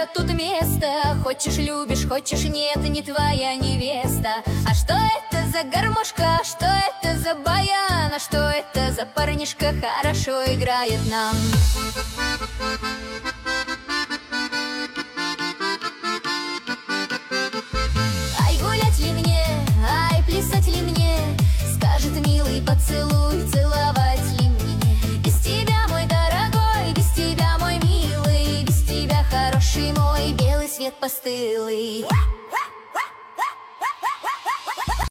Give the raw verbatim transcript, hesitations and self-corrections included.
тут место. Хочешь любишь, хочешь нет, не твоя невеста. А что это за гармошка, что это за баян, а что это за парнишка хорошо играет нам? Ай, гулять ли мне, ай, плясать ли мне, скажет милый поцелуй, целовать ли мне? Без тебя, мой дорогой, без тебя, мой милый, без тебя, хороший мой, белый свет постылый.